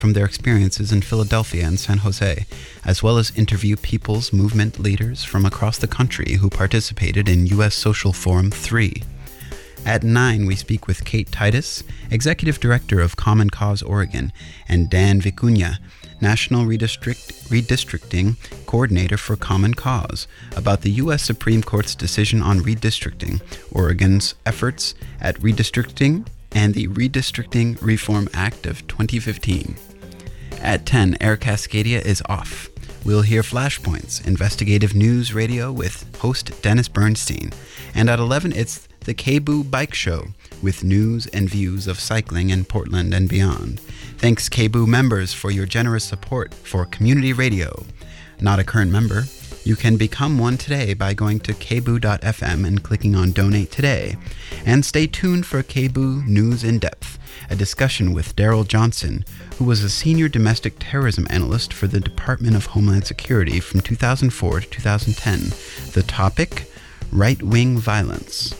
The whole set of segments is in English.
from their experiences in Philadelphia and San Jose, as well as interview people's movement leaders from across the country who participated in U.S. Social Forum 3. At 9, we speak with Kate Titus, Executive Director of Common Cause Oregon, and Dan Vicuña, National Redistricting Coordinator for Common Cause, about the U.S. Supreme Court's decision on redistricting, Oregon's efforts at redistricting, and the Redistricting Reform Act of 2015. At 10, Air Cascadia is off. We'll hear Flashpoints, investigative news radio with host Dennis Bernstein. And at 11, it's the KBOO Bike Show, with news and views of cycling in Portland and beyond. Thanks, KBOO members, for your generous support for community radio. Not a current member? You can become one today by going to kboo.fm and clicking on Donate Today. And stay tuned for KBOO News in Depth, a discussion with Daryl Johnson, who was a senior domestic terrorism analyst for the Department of Homeland Security from 2004 to 2010. The topic, right-wing violence.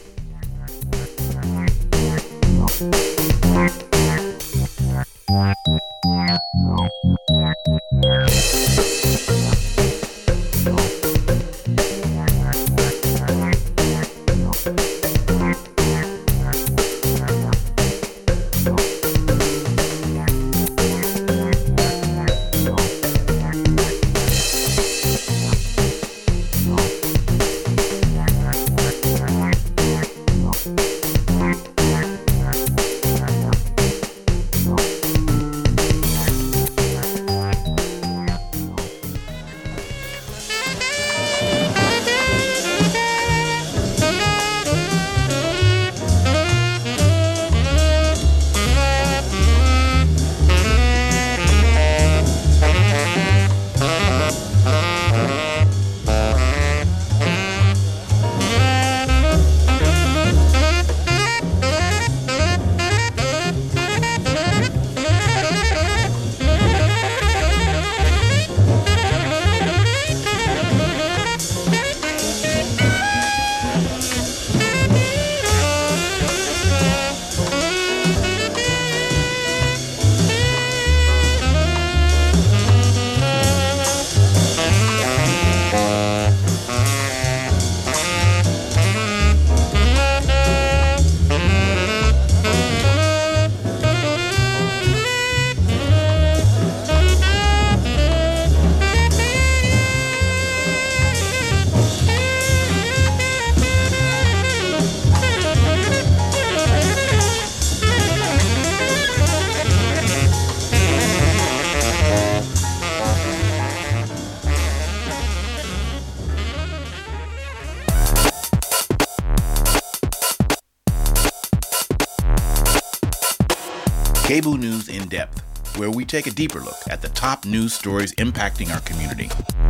KBOO News in Depth, where we take a deeper look at the top news stories impacting our community.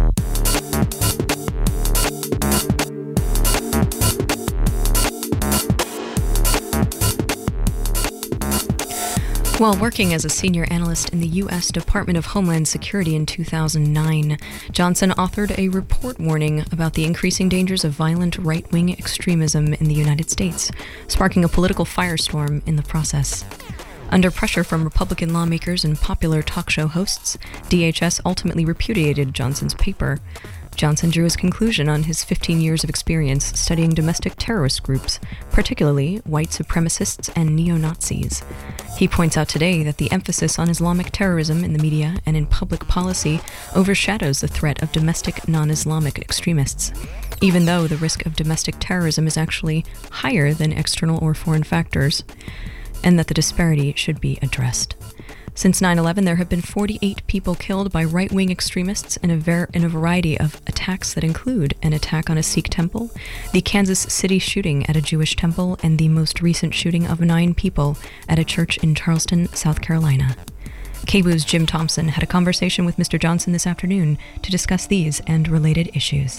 While working as a senior analyst in the U.S. Department of Homeland Security in 2009, Johnson authored a report warning about the increasing dangers of violent right-wing extremism in the United States, sparking a political firestorm in the process. Under pressure from Republican lawmakers and popular talk show hosts, DHS ultimately repudiated Johnson's paper. Johnson drew his conclusion on his 15 years of experience studying domestic terrorist groups, particularly white supremacists and neo-Nazis. He points out today that the emphasis on Islamic terrorism in the media and in public policy overshadows the threat of domestic non-Islamic extremists, even though the risk of domestic terrorism is actually higher than external or foreign factors, and that the disparity should be addressed. Since 9/11, there have been 48 people killed by right-wing extremists in a variety of attacks that include an attack on a Sikh temple, the Kansas City shooting at a Jewish temple, and the most recent shooting of 9 people at a church in Charleston, South Carolina. KBOO's Jim Thompson had a conversation with Mr. Johnson this afternoon to discuss these and related issues.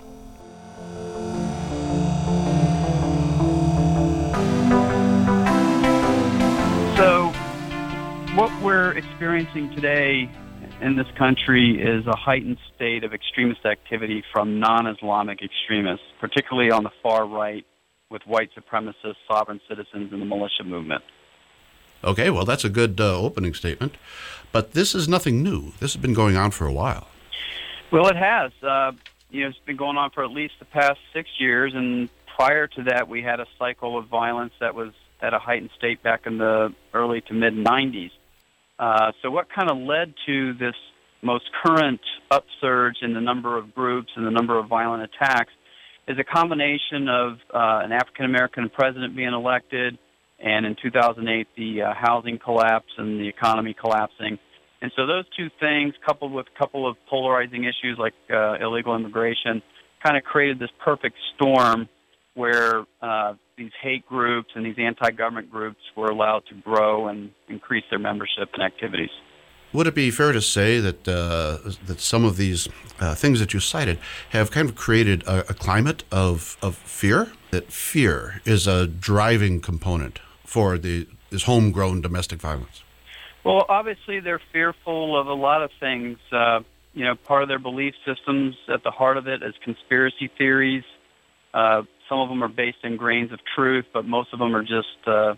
So, what we're experiencing today in this country is a heightened state of extremist activity from non-Islamic extremists, particularly on the far right with white supremacists, sovereign citizens, and the militia movement. Okay, well, that's a good opening statement. But this is nothing new. This has been going on for a while. Well, it has. It's been going on for at least the past 6 years, and prior to that, we had a cycle of violence that was at a heightened state back in the early to mid-'90s. So what kind of led to this most current upsurge in the number of groups and the number of violent attacks is a combination of an African-American president being elected, and in 2008, the housing collapse and the economy collapsing. And so those two things, coupled with a couple of polarizing issues like illegal immigration, kind of created this perfect storm where these hate groups and these anti-government groups were allowed to grow and increase their membership and activities. Would it be fair to say that that some of these things that you cited have kind of created a climate of fear? That fear is a driving component for this homegrown domestic violence? Well, obviously they're fearful of a lot of things. Part of their belief systems at the heart of it is conspiracy theories. Some of them are based in grains of truth, but most of them are just,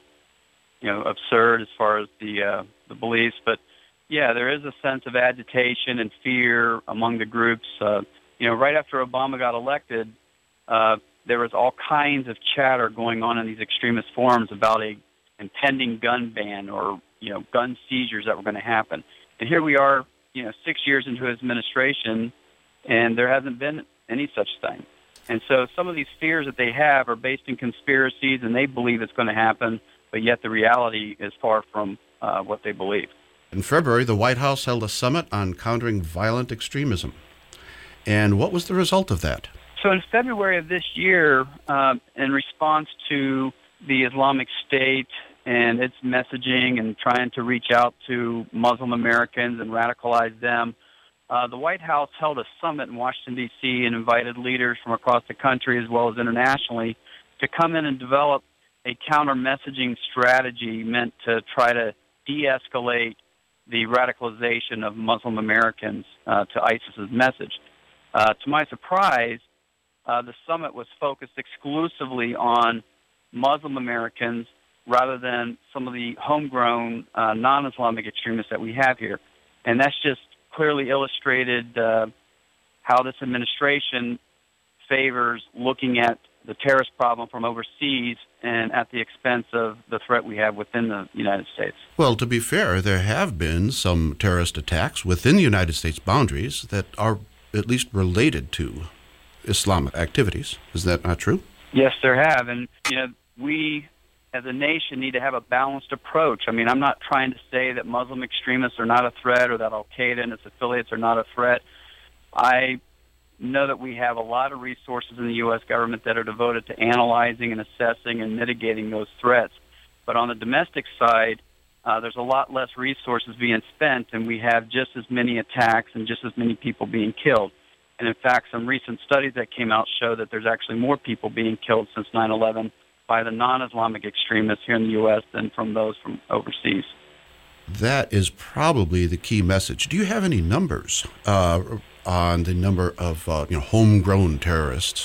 absurd as far as the beliefs. But yeah, there is a sense of agitation and fear among the groups. Right after Obama got elected, there was all kinds of chatter going on in these extremist forums about a impending gun ban or, gun seizures that were going to happen. And here we are, 6 years into his administration, and there hasn't been any such thing. And so some of these fears that they have are based in conspiracies, and they believe it's going to happen, but yet the reality is far from what they believe. In February, the White House held a summit on countering violent extremism. And what was the result of that? So in February of this year, in response to the Islamic State and its messaging and trying to reach out to Muslim Americans and radicalize them, the White House held a summit in Washington, D.C., and invited leaders from across the country as well as internationally to come in and develop a counter-messaging strategy meant to try to de-escalate the radicalization of Muslim Americans to ISIS's message. To my surprise, the summit was focused exclusively on Muslim Americans rather than some of the homegrown non-Islamic extremists that we have here. And that's just clearly illustrated how this administration favors looking at the terrorist problem from overseas and at the expense of the threat we have within the United States. Well, to be fair, there have been some terrorist attacks within the United States boundaries that are at least related to Islamic activities. Is that not true? Yes, there have. And, we as a nation need to have a balanced approach. I mean, I'm not trying to say that Muslim extremists are not a threat or that Al-Qaeda and its affiliates are not a threat. I know that we have a lot of resources in the U.S. government that are devoted to analyzing and assessing and mitigating those threats. But on the domestic side, there's a lot less resources being spent, and we have just as many attacks and just as many people being killed. And in fact, some recent studies that came out show that there's actually more people being killed since 9/11 by the non-Islamic extremists here in the U.S. than from those from overseas. That is probably the key message. Do you have any numbers on the number of homegrown terrorists?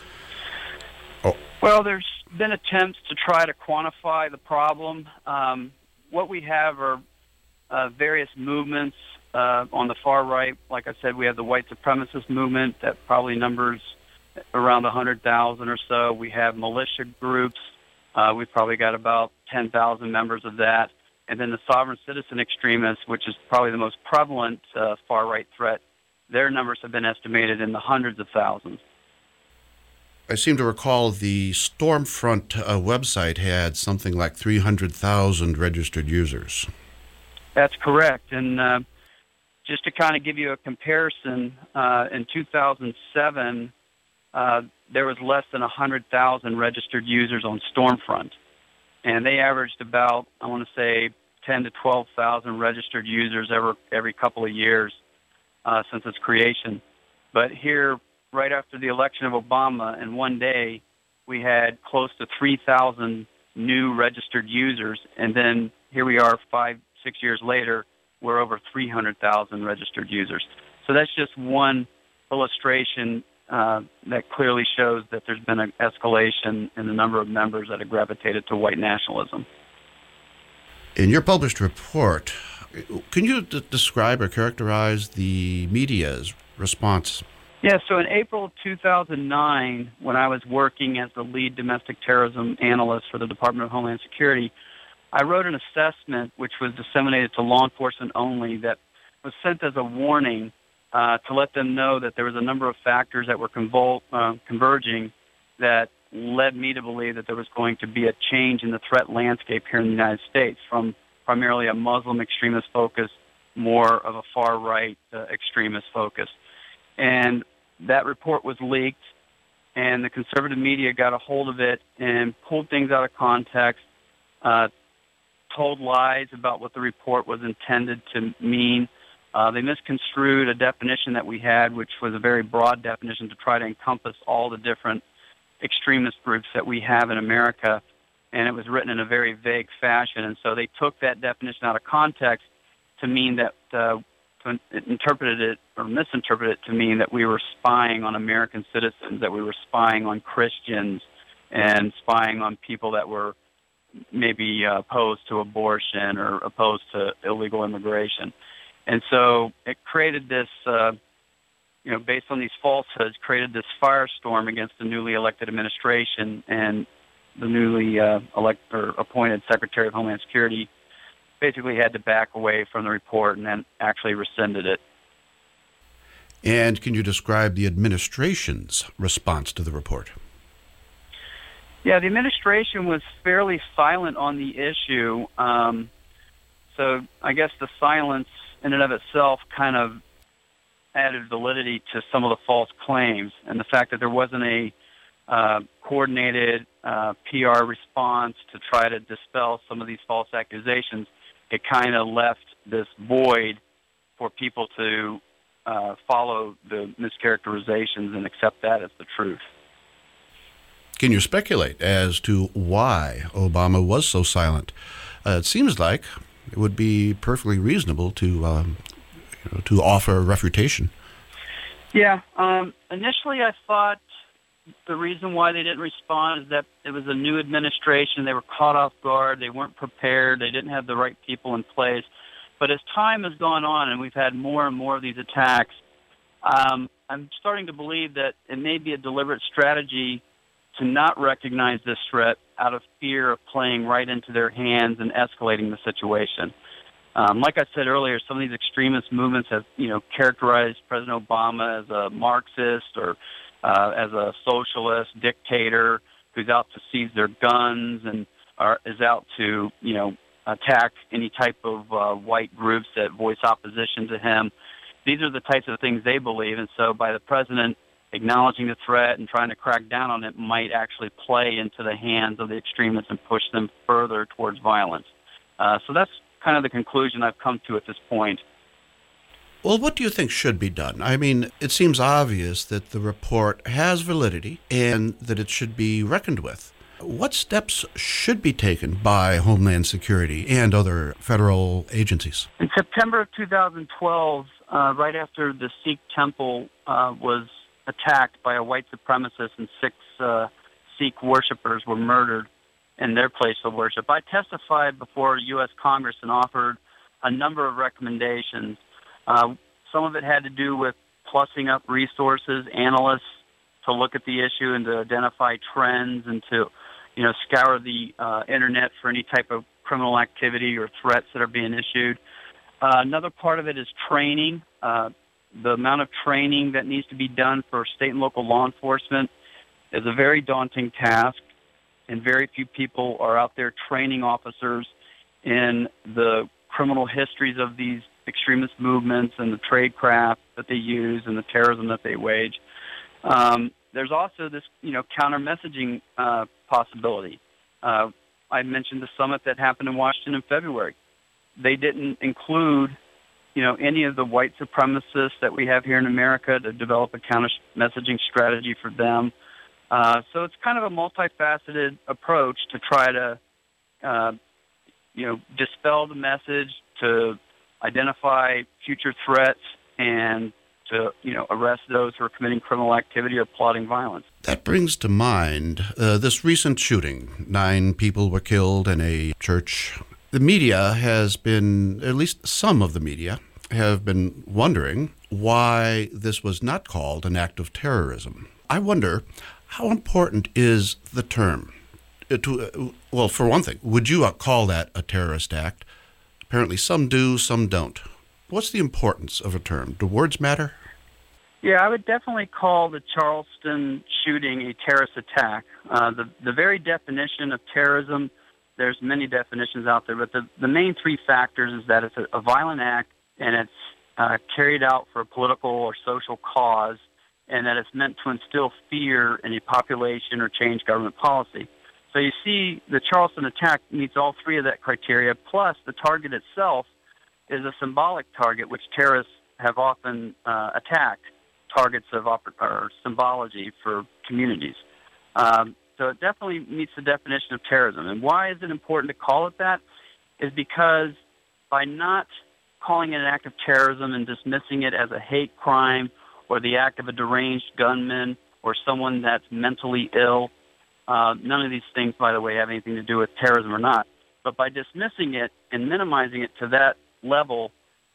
Oh. Well, there's been attempts to try to quantify the problem. What we have are various movements on the far right. Like I said, we have the white supremacist movement that probably numbers around 100,000 or so. We have militia groups. We've probably got about 10,000 members of that. And then the sovereign citizen extremists, which is probably the most prevalent far-right threat, their numbers have been estimated in the hundreds of thousands. I seem to recall the Stormfront website had something like 300,000 registered users. That's correct. And just to kind of give you a comparison, in 2007, there was less than 100,000 registered users on Stormfront. And they averaged about, I want to say, 10 to 12,000 registered users every couple of years since its creation. But here, right after the election of Obama, in one day, we had close to 3,000 new registered users. And then here we are 5-6 years later, we're over 300,000 registered users. So that's just one illustration that clearly shows that there's been an escalation in the number of members that have gravitated to white nationalism. In your published report, Can you describe or characterize the media's response? Yeah, so in April of 2009, when I was working as the lead domestic terrorism analyst for the Department of Homeland Security, I wrote an assessment which was disseminated to law enforcement only that was sent as a warning to let them know that there was a number of factors that were converging that led me to believe that there was going to be a change in the threat landscape here in the United States from primarily a Muslim extremist focus, more of a far-right extremist focus. And that report was leaked, and the conservative media got a hold of it and pulled things out of context, told lies about what the report was intended to mean. They misconstrued a definition that we had, which was a very broad definition to try to encompass all the different extremist groups that we have in America, and it was written in a very vague fashion. And so they took that definition out of context to mean that, interpreted it or misinterpreted it to mean that we were spying on American citizens, that we were spying on Christians and spying on people that were maybe opposed to abortion or opposed to illegal immigration. And so it created this, based on these falsehoods, created this firestorm against the newly elected administration, and the newly appointed Secretary of Homeland Security basically had to back away from the report and then actually rescinded it. And can you describe the administration's response to the report? Yeah, the administration was fairly silent on the issue. So I guess the silence in and of itself kind of added validity to some of the false claims, and the fact that there wasn't a coordinated PR response to try to dispel some of these false accusations, it kind of left this void for people to follow the mischaracterizations and accept that as the truth. Can you speculate as to why Obama was so silent? It seems like it would be perfectly reasonable to offer a refutation. Yeah. Initially, I thought the reason why they didn't respond is that it was a new administration. They were caught off guard. They weren't prepared. They didn't have the right people in place. But as time has gone on and we've had more and more of these attacks, I'm starting to believe that it may be a deliberate strategy to not recognize this threat out of fear of playing right into their hands and escalating the situation. Like I said earlier, some of these extremist movements have, characterized President Obama as a Marxist or as a socialist dictator who's out to seize their guns and is out to, attack any type of white groups that voice opposition to him. These are the types of things they believe, and so by the president acknowledging the threat and trying to crack down on it might actually play into the hands of the extremists and push them further towards violence. So that's kind of the conclusion I've come to at this point. Well, what do you think should be done? I mean, it seems obvious that the report has validity and that it should be reckoned with. What steps should be taken by Homeland Security and other federal agencies? In September of 2012, right after the Sikh temple was attacked by a white supremacist and 6 Sikh worshipers were murdered in their place of worship, I testified before U.S. Congress and offered a number of recommendations. Some of it had to do with plussing up resources, analysts to look at the issue and to identify trends and to, scour the internet for any type of criminal activity or threats that are being issued. Another part of it is training. The amount of training that needs to be done for state and local law enforcement is a very daunting task, and very few people are out there training officers in the criminal histories of these extremist movements and the tradecraft that they use and the terrorism that they wage. There's also this, counter-messaging possibility. I mentioned the summit that happened in Washington in February. They didn't include, any of the white supremacists that we have here in America to develop a counter-messaging strategy for them. So it's kind of a multifaceted approach to try to, dispel the message, to identify future threats, and to, arrest those who are committing criminal activity or plotting violence. That brings to mind this recent shooting. 9 people were killed in a church The media has been, at least some of the media, have been wondering why this was not called an act of terrorism. I wonder, how important is the term? Well, for one thing, would you call that a terrorist act? Apparently some do, some don't. What's the importance of a term? Do words matter? Yeah, I would definitely call the Charleston shooting a terrorist attack. The very definition of terrorism, there's many definitions out there, but the main three factors is that it's a violent act and it's carried out for a political or social cause, and that it's meant to instill fear in a population or change government policy. So you see the Charleston attack meets all three of that criteria, plus the target itself is a symbolic target, which terrorists have often attacked, targets of or symbology for communities. So it definitely meets the definition of terrorism. And why is it important to call it that? Is because by not calling it an act of terrorism and dismissing it as a hate crime or the act of a deranged gunman or someone that's mentally ill, none of these things, by the way, have anything to do with terrorism or not. But by dismissing it and minimizing it to that level,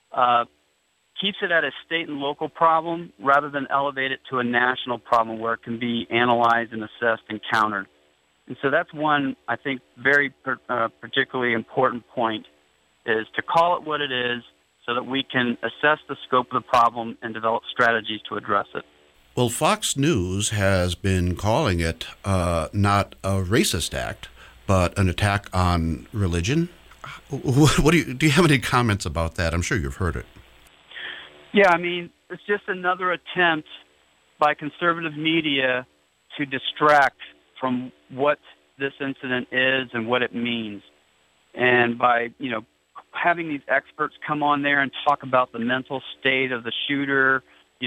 keeps it at a state and local problem rather than elevate it to a national problem where it can be analyzed and assessed and countered. And so that's one, I think, very particularly important point, is to call it what it is so that we can assess the scope of the problem and develop strategies to address it. Well, Fox News has been calling it not a racist act, but an attack on religion. What do you have any comments about that? I'm sure you've heard it. Yeah, I mean, it's just another attempt by conservative media to distract from what this incident is and what it means. And by, having these experts come on there and talk about the mental state of the shooter,